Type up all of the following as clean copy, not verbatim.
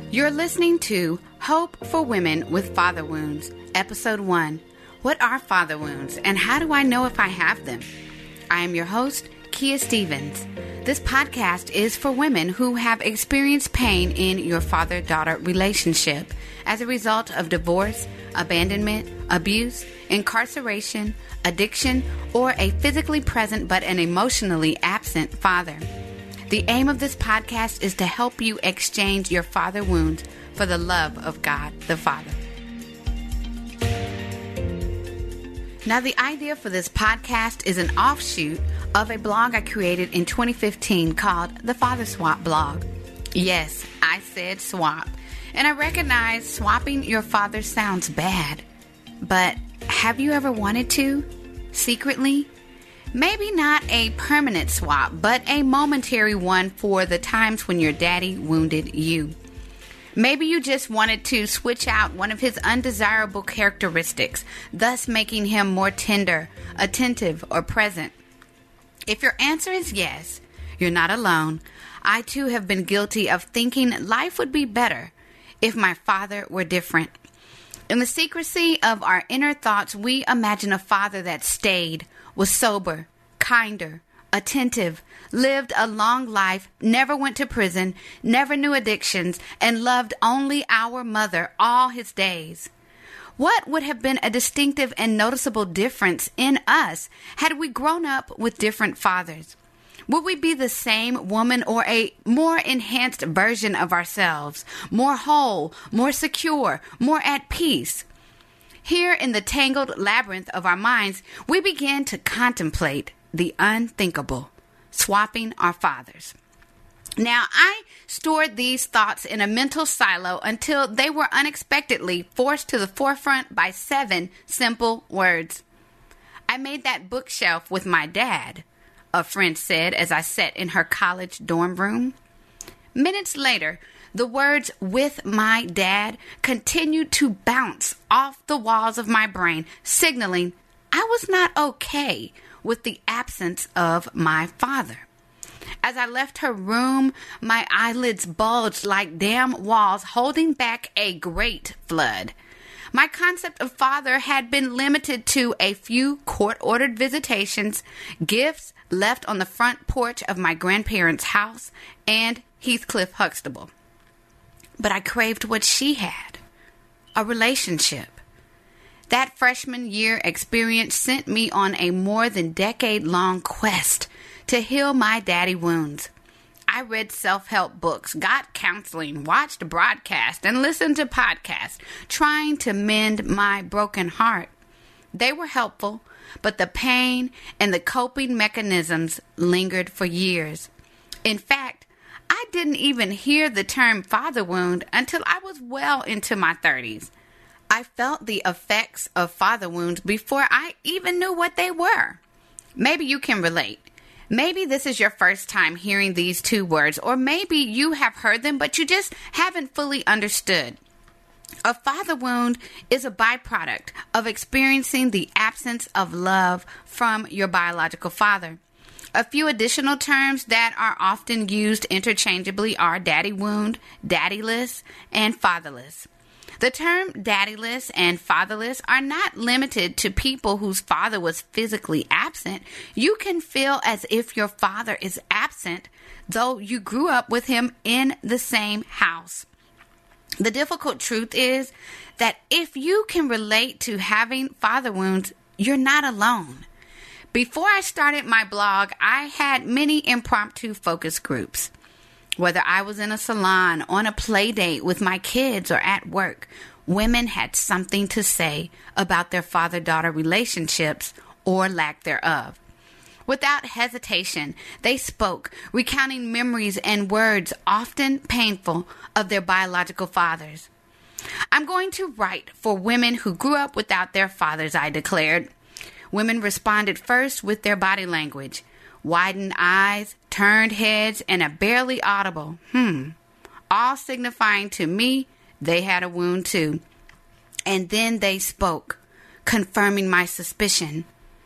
You're listening to Hope for Women with Father Wounds, Episode 1. What are father wounds, and how do I know if I have them? I am your host, Kia Stevens. This podcast is for women who have experienced pain in your father-daughter relationship as a result of divorce, abandonment, abuse, incarceration, addiction, or a physically present but an emotionally absent father. The aim of this podcast is to help you exchange your father wounds for the love of God the Father. Now, the idea for this podcast is an offshoot of a blog I created in 2015 called the Father Swap Blog. Yes, I said swap. And I recognize swapping your father sounds bad. But have you ever wanted to? Secretly? Maybe not a permanent swap, but a momentary one for the times when your daddy wounded you. Maybe you just wanted to switch out one of his undesirable characteristics, thus making him more tender, attentive, or present. If your answer is yes, you're not alone. I too have been guilty of thinking life would be better if my father were different. In the secrecy of our inner thoughts, we imagine a father that stayed, was sober, kinder, attentive, lived a long life, never went to prison, never knew addictions, and loved only our mother all his days. What would have been a distinctive and noticeable difference in us had we grown up with different fathers? Would we be the same woman or a more enhanced version of ourselves, more whole, more secure, more at peace? Here in the tangled labyrinth of our minds, we begin to contemplate the unthinkable, swapping our fathers. Now, I stored these thoughts in a mental silo until they were unexpectedly forced to the forefront by 7 simple words. I made that bookshelf with my dad, a friend said as I sat in her college dorm room. Minutes later, the words "with my dad" continued to bounce off the walls of my brain, signaling I was not okay with the absence of my father. As I left her room, my eyelids bulged like dam walls holding back a great flood. My concept of father had been limited to a few court-ordered visitations, gifts left on the front porch of my grandparents' house, and Heathcliff Huxtable. But I craved what she had, a relationship. That freshman year experience sent me on a more than decade-long quest to heal my daddy wounds. I read self-help books, got counseling, watched broadcasts, and listened to podcasts, trying to mend my broken heart. They were helpful, but the pain and the coping mechanisms lingered for years. In fact, I didn't even hear the term father wound until I was well into my 30s. I felt the effects of father wounds before I even knew what they were. Maybe you can relate. Maybe this is your first time hearing these 2 words, or maybe you have heard them, but you just haven't fully understood. A father wound is a byproduct of experiencing the absence of love from your biological father. A few additional terms that are often used interchangeably are daddy wound, daddyless, and fatherless. The term daddyless and fatherless are not limited to people whose father was physically absent. You can feel as if your father is absent, though you grew up with him in the same house. The difficult truth is that if you can relate to having father wounds, you're not alone. Before I started my blog, I had many impromptu focus groups. Whether I was in a salon, on a play date with my kids, or at work, women had something to say about their father-daughter relationships or lack thereof. Without hesitation, they spoke, recounting memories and words, often painful, of their biological fathers. I'm going to write for women who grew up without their fathers, I declared. Women responded first with their body language. Widened eyes, turned heads, and a barely audible all signifying to me they had a wound too. And then they spoke, confirming my suspicion.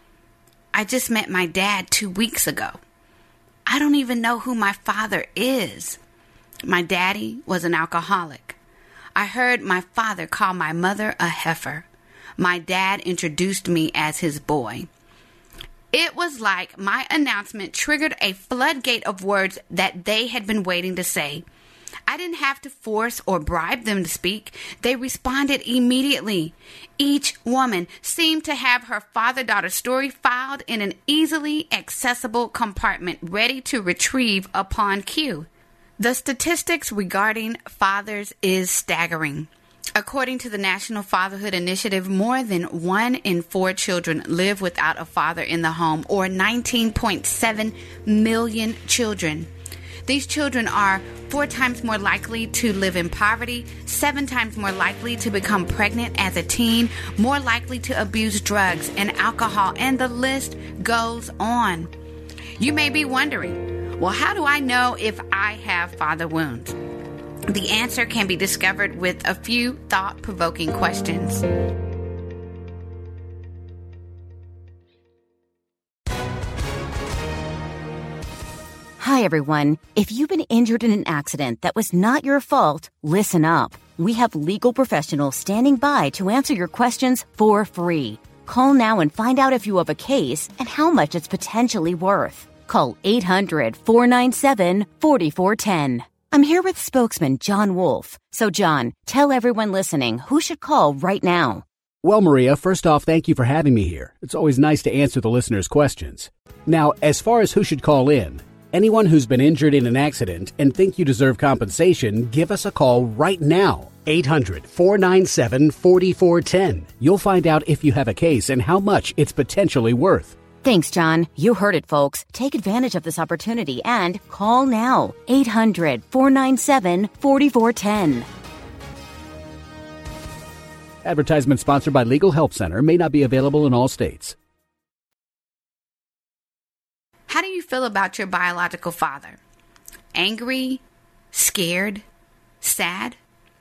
I just met my dad 2 weeks ago. I don't even know who my father is. My daddy was an alcoholic. I heard my father call my mother a heifer. My dad introduced me as his boy. It was like my announcement triggered a floodgate of words that they had been waiting to say. I didn't have to force or bribe them to speak. They responded immediately. Each woman seemed to have her father-daughter story filed in an easily accessible compartment ready to retrieve upon cue. The statistics regarding fathers is staggering. According to the National Fatherhood Initiative, more than 1 in 4 children live without a father in the home, or 19.7 million children. These children are 4 times more likely to live in poverty, 7 times more likely to become pregnant as a teen, more likely to abuse drugs and alcohol, and the list goes on. You may be wondering, well, how do I know if I have father wounds? The answer can be discovered with a few thought-provoking questions. Hi, everyone. If you've been injured in an accident that was not your fault, listen up. We have legal professionals standing by to answer your questions for free. Call now and find out if you have a case and how much it's potentially worth. Call 800-497-4410. I'm here with spokesman John Wolf. So, John, tell everyone listening who should call right now. Well, Maria, first off, thank you for having me here. It's always nice to answer the listeners' questions. Now, as far as who should call in, anyone who's been injured in an accident and think you deserve compensation, give us a call right now. 800-497-4410. You'll find out if you have a case and how much it's potentially worth. Thanks, John. You heard it, folks. Take advantage of this opportunity and call now. 800-497-4410. Advertisement sponsored by Legal Help Center. May not be available in all states. How do you feel about your biological father? Angry? Scared? Sad?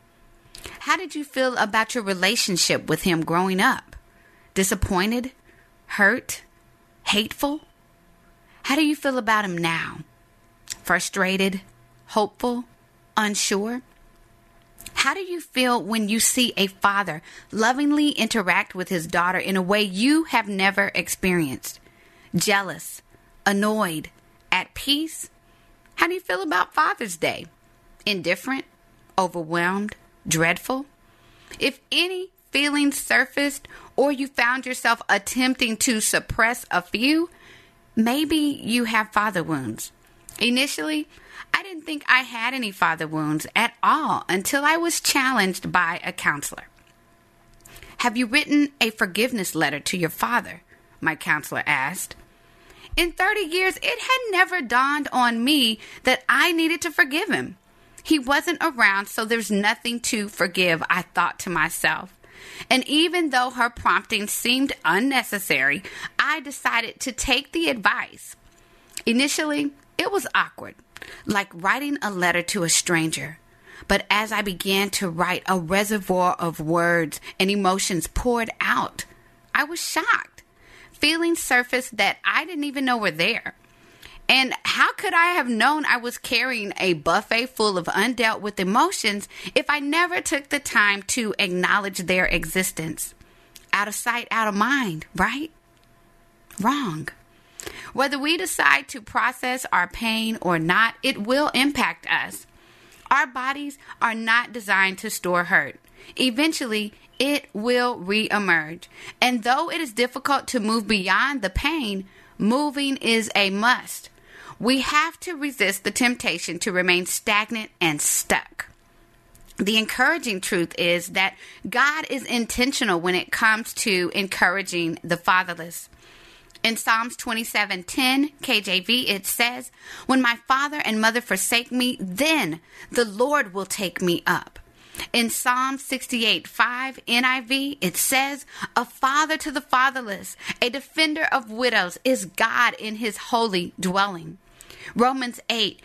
How did you feel about your relationship with him growing up? Disappointed? Hurt? Hateful? How do you feel about him now? Frustrated? Hopeful? Unsure? How do you feel when you see a father lovingly interact with his daughter in a way you have never experienced? Jealous? Annoyed? At peace? How do you feel about Father's Day? Indifferent? Overwhelmed? Dreadful? If any feelings surfaced or you found yourself attempting to suppress a few, maybe you have father wounds. Initially, I didn't think I had any father wounds at all until I was challenged by a counselor. Have you written a forgiveness letter to your father? My counselor asked. In 30 years, it had never dawned on me that I needed to forgive him. He wasn't around, so there's nothing to forgive, I thought to myself. And even though her prompting seemed unnecessary, I decided to take the advice. Initially, it was awkward, like writing a letter to a stranger. But as I began to write, a reservoir of words and emotions poured out. I was shocked. Feelings surfaced that I didn't even know were there. And how could I have known I was carrying a buffet full of undealt with emotions if I never took the time to acknowledge their existence? Out of sight, out of mind, right? Wrong. Whether we decide to process our pain or not, it will impact us. Our bodies are not designed to store hurt. Eventually, it will reemerge. And though it is difficult to move beyond the pain, moving is a must. We have to resist the temptation to remain stagnant and stuck. The encouraging truth is that God is intentional when it comes to encouraging the fatherless. In Psalms 27:10 KJV, it says, "When my father and mother forsake me, then the Lord will take me up." In Psalm 68:5 NIV, it says, "A father to the fatherless, a defender of widows is God in his holy dwelling." Romans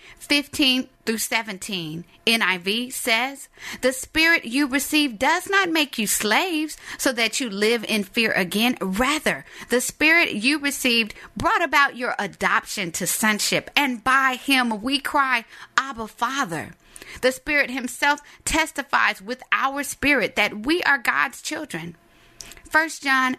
8:15-17 NIV says, "The Spirit you received does not make you slaves so that you live in fear again. Rather, the Spirit you received brought about your adoption to sonship, and by him we cry, Abba, Father." The Spirit himself testifies with our spirit that we are God's children. 1 John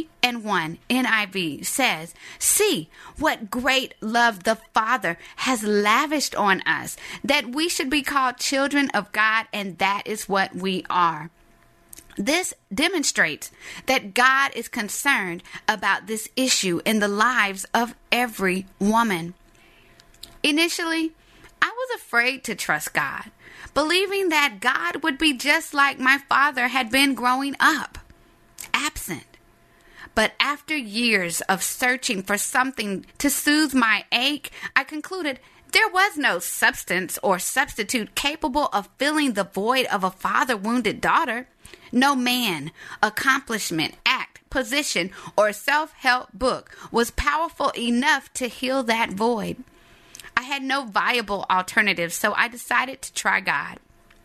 3:1 NIV says, "See what great love the Father has lavished on us, that we should be called children of God, and that is what we are." This demonstrates that God is concerned about this issue in the lives of every woman. Initially, I was afraid to trust God, believing that God would be just like my father had been growing up, absent. But after years of searching for something to soothe my ache, I concluded there was no substance or substitute capable of filling the void of a father-wounded daughter. No man, accomplishment, act, position, or self-help book was powerful enough to heal that void. I had no viable alternative, so I decided to try God.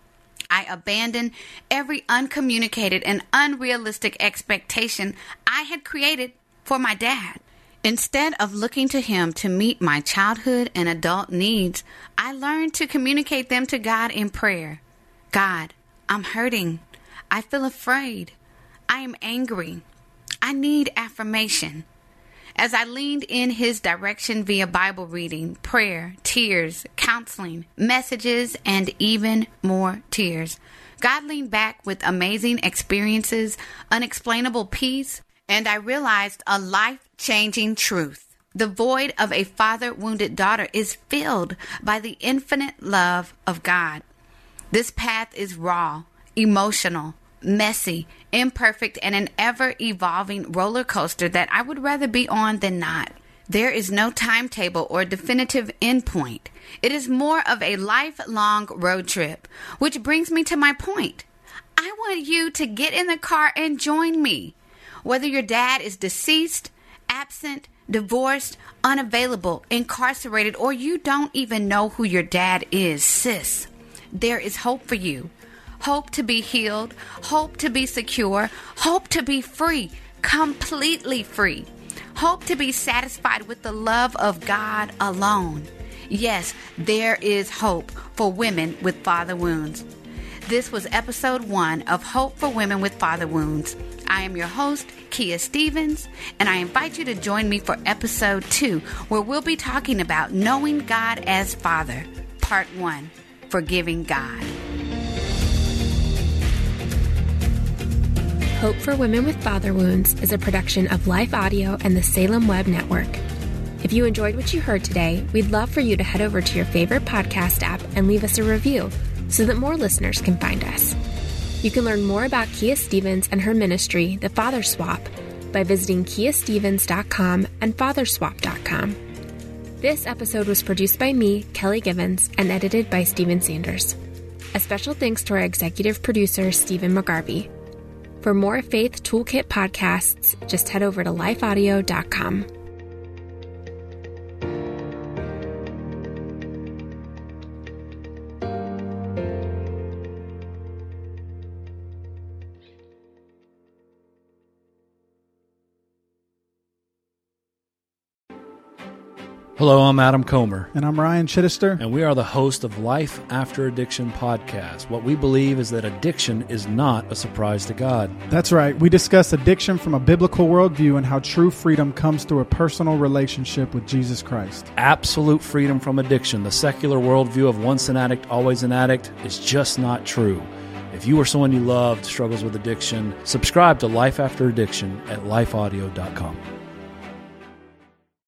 I abandoned every uncommunicated and unrealistic expectation I had created for my dad. Instead of looking to him to meet my childhood and adult needs, I learned to communicate them to God in prayer. God, I'm hurting. I feel afraid. I am angry. I need affirmation. As I leaned in his direction via Bible reading, prayer, tears, counseling, messages, and even more tears, God leaned back with amazing experiences, unexplainable peace, and I realized a life-changing truth. The void of a father-wounded daughter is filled by the infinite love of God. This path is raw, emotional, messy, imperfect, and an ever-evolving roller coaster that I would rather be on than not. There is no timetable or definitive endpoint. It is more of a lifelong road trip, which brings me to my point. I want you to get in the car and join me. Whether your dad is deceased, absent, divorced, unavailable, incarcerated, or you don't even know who your dad is, sis, there is hope for you. Hope to be healed, hope to be secure, hope to be free, completely free. Hope to be satisfied with the love of God alone. Yes, there is hope for women with father wounds. This was episode 1 of Hope for Women with Father Wounds. I am your host, Kia Stevens, and I invite you to join me for episode 2, where we'll be talking about knowing God as Father, part 1, Forgiving God. Hope for Women with Father Wounds is a production of Life Audio and the Salem Web Network. If you enjoyed what you heard today, we'd love for you to head over to your favorite podcast app and leave us a review so that more listeners can find us. You can learn more about Kia Stevens and her ministry, The Father Swap, by visiting kiastevens.com and fatherswap.com. This episode was produced by me, Kelly Givens, and edited by Stephen Sanders. A special thanks to our executive producer, Stephen McGarvey. For more Faith Toolkit podcasts, just head over to lifeaudio.com. Hello, I'm Adam Comer. And I'm Ryan Chittister. And we are the host of Life After Addiction podcast. What we believe is that addiction is not a surprise to God. That's right. We discuss addiction from a biblical worldview and how true freedom comes through a personal relationship with Jesus Christ. Absolute freedom from addiction. The secular worldview of once an addict, always an addict is just not true. If you or someone you loved struggles with addiction, subscribe to Life After Addiction at lifeaudio.com.